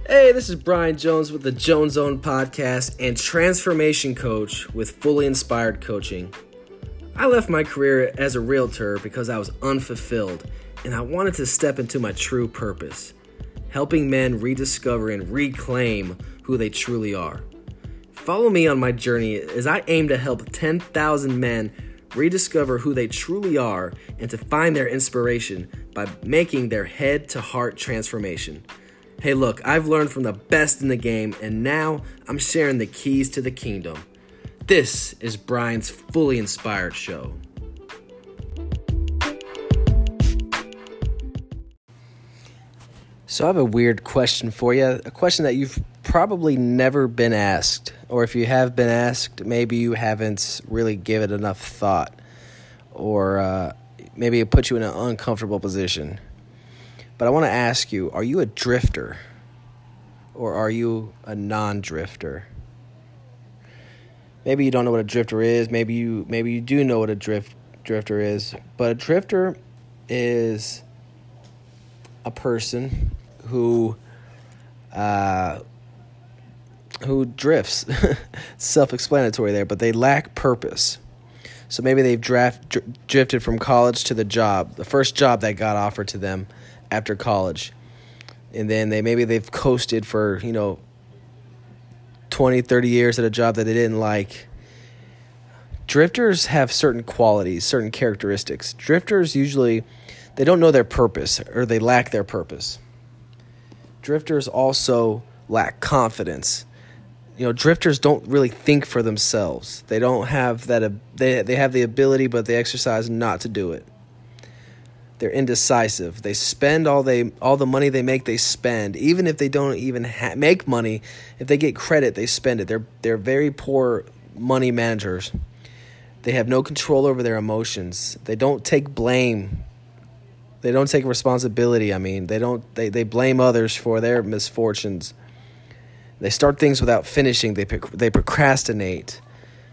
Hey, this is Brian Jones with the Jones Zone podcast and transformation coach with Fully Inspired Coaching. I left my career as a realtor because I was unfulfilled and I wanted to step into my true purpose, helping men rediscover and reclaim who they truly are. Follow me on my journey as I aim to help 10,000 men rediscover who they truly are and to find their inspiration by making their head-to-heart transformation. Hey, look, I've learned from the best in the game, and now I'm sharing the keys to the kingdom. This is Brian's Fully Inspired Show. So I have a weird question for you, a question that you've probably never been asked, or if you have been asked, maybe you haven't really given it enough thought, or maybe it puts you in an uncomfortable position. But I want to ask you, are you a drifter or are you a non-drifter? Maybe you don't know what a drifter is. Maybe you do know what a drifter is. But a drifter is a person who drifts. Self-explanatory there, but they lack purpose. So maybe they've drifted from college to the first job that got offered to them after college. And then they've coasted for, 20, 30 years at a job that they didn't like. Drifters have certain qualities, certain characteristics. Drifters usually, they don't know their purpose or they lack their purpose. Drifters also lack confidence. Drifters don't really think for themselves. They don't have that, they have the ability, but they exercise not to do it. They're indecisive. They spend all the money they make. They spend, even if they don't even make money. If they get credit, they spend it. They're very poor money managers. They have no control over their emotions. They don't take blame. They don't take responsibility. They blame others for their misfortunes. They start things without finishing. They procrastinate.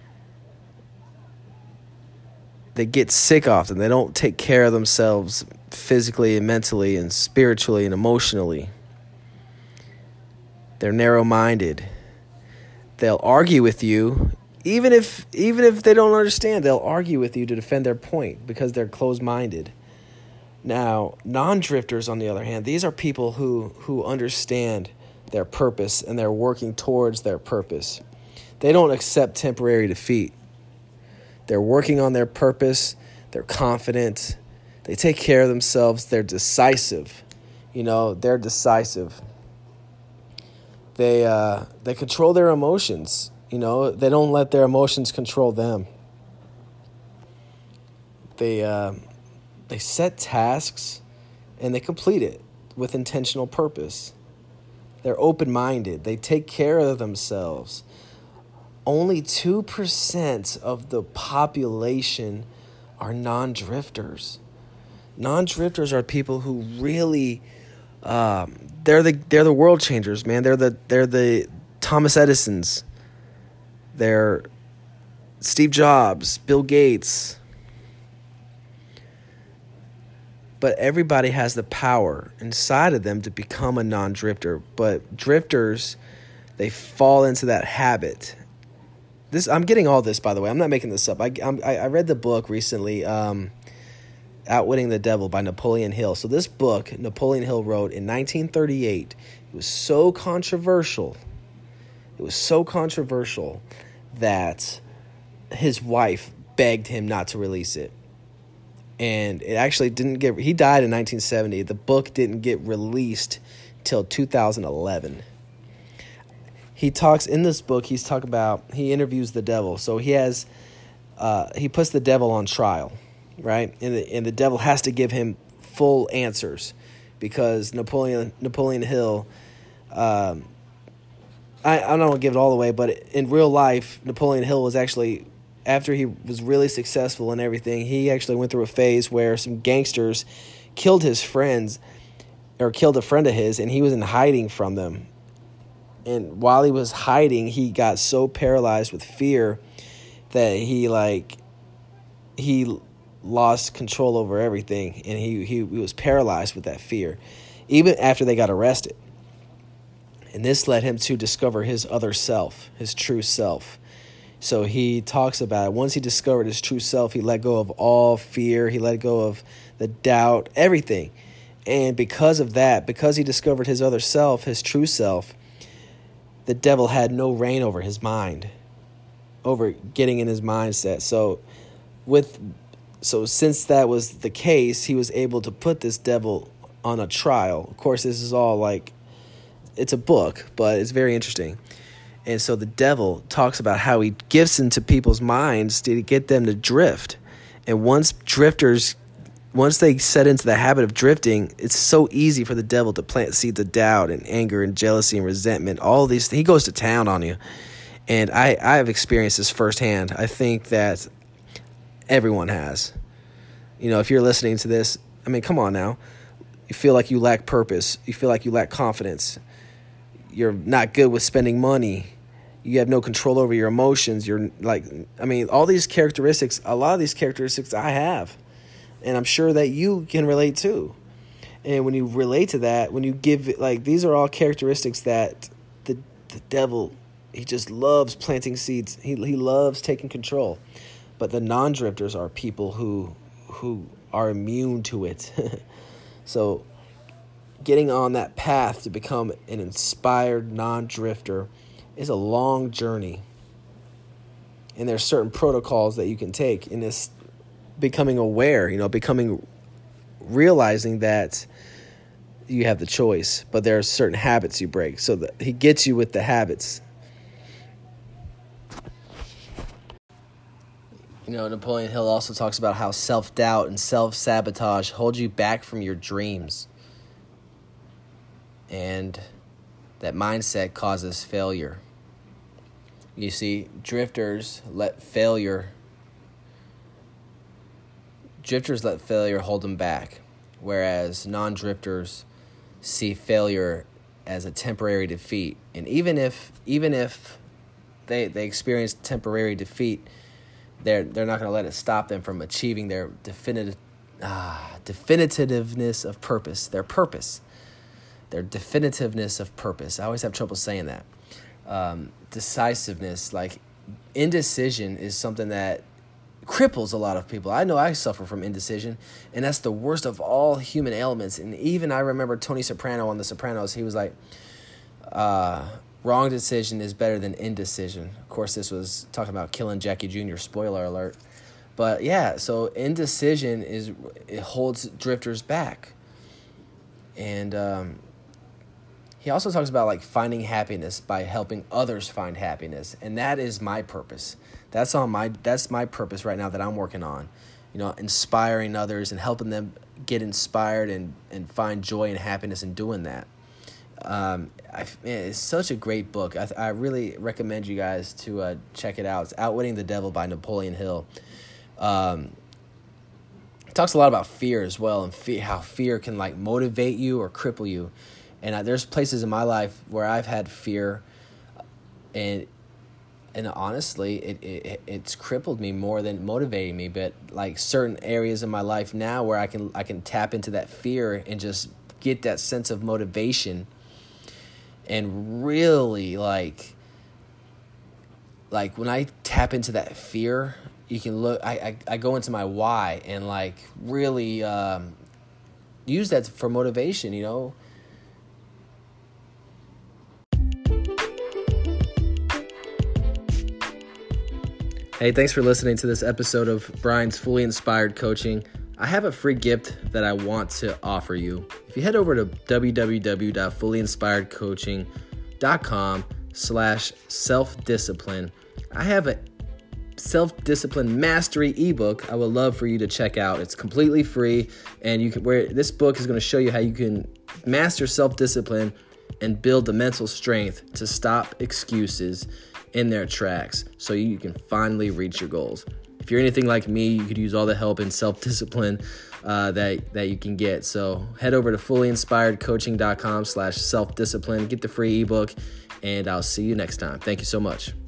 They get sick often. They don't take care of themselves physically and mentally and spiritually and emotionally. They're narrow-minded. They'll argue with you, even if they don't understand. They'll argue with you to defend their point because they're closed-minded. Now, non-drifters, on the other hand, these are people who understand their purpose and they're working towards their purpose. They don't accept temporary defeat. They're working on their purpose. They're confident. They take care of themselves. They're decisive. They're decisive. They control their emotions. They don't let their emotions control them. They set tasks and they complete it with intentional purpose. They're open-minded. They take care of themselves. Only 2% of the population are non-drifters. Non-drifters are people who really, they're the world changers, man. They're the Thomas Edisons. They're Steve Jobs, Bill Gates. But everybody has the power inside of them to become a non-drifter. But drifters, they fall into that habit. I'm getting all this, by the way. I'm not making this up. I read the book recently, Outwitting the Devil by Napoleon Hill. So this book, Napoleon Hill wrote in 1938. It was so controversial. That his wife begged him not to release it. And it actually he died in 1970. The book didn't get released till 2011. He talks in this book. He interviews the devil. So he puts the devil on trial, right? And the devil has to give him full answers because Napoleon Hill. I don't want to give it all away, but in real life, Napoleon Hill was actually, after he was really successful and everything, he actually went through a phase where some gangsters killed his friends, or killed a friend of his, and he was in hiding from them. And while he was hiding, he got so paralyzed with fear that he lost control over everything, and he was paralyzed with that fear, even after they got arrested. And this led him to discover his other self, his true self. So he talks about it. Once he discovered his true self, he let go of all fear. He let go of the doubt, everything. And because of that, because he discovered his other self, his true self, the devil had no reign over his mind, over getting in his mindset. So since that was the case, he was able to put this devil on a trial. Of course, this is all like, it's a book, but it's very interesting. And so the devil talks about how he gets into people's minds to get them to drift. And once they set into the habit of drifting, it's so easy for the devil to plant seeds of doubt and anger and jealousy and resentment. All these, he goes to town on you. And I have experienced this firsthand. I think that everyone has. You know, if you're listening to this, I mean, come on now. You feel like you lack purpose. You feel like you lack confidence. You're not good with spending money. You have no control over your emotions. You're like, I mean, all these characteristics, a lot of these characteristics I have. And I'm sure that you can relate to. And when you relate to that, when you give it, like, these are all characteristics that the devil, he just loves planting seeds. He loves taking control. But the non-drifters are people who are immune to it. So getting on that path to become an inspired non-drifter is a long journey. And there's certain protocols that you can take in this becoming aware, realizing that you have the choice, but there are certain habits you break. So that he gets you with the habits. Napoleon Hill also talks about how self-doubt and self-sabotage hold you back from your dreams. And that mindset causes failure. You see, drifters let failure hold them back, whereas non-drifters see failure as a temporary defeat. And even if they experience temporary defeat, they're not going to let it stop them from achieving their definitiveness of purpose, their definitiveness of purpose. I always have trouble saying that. Decisiveness, like indecision, is something that cripples a lot of people. I know I suffer from indecision, and that's the worst of all human ailments. And even I remember Tony Soprano on The Sopranos, he was like, wrong decision is better than indecision. Of course, this was talking about killing Jackie Jr., spoiler alert. But yeah, so indecision it holds drifters back. And he also talks about like finding happiness by helping others find happiness. And that is my purpose. That's my purpose right now that I'm working on. Inspiring others and helping them get inspired and find joy and happiness in doing that. It's such a great book. I really recommend you guys to check it out. It's Outwitting the Devil by Napoleon Hill. It talks a lot about fear as well, and how fear can like motivate you or cripple you. And there's places in my life where I've had fear, and honestly, it's crippled me more than motivating me. But like certain areas in my life now where I can tap into that fear and just get that sense of motivation, and really like when I tap into that fear, you can look. I go into my why and like really use that for motivation. Hey, thanks for listening to this episode of Brian's Fully Inspired Coaching. I have a free gift that I want to offer you. If you head over to www.fullyinspiredcoaching.com/self-discipline, I have a self-discipline mastery ebook I would love for you to check out. It's completely free, and this book is going to show you how you can master self-discipline and build the mental strength to stop excuses in their tracks so you can finally reach your goals. If you're anything like me, you could use all the help in self-discipline that you can get. So head over to fullyinspiredcoaching.com/self-discipline, get the free ebook, and I'll see you next time. Thank you so much.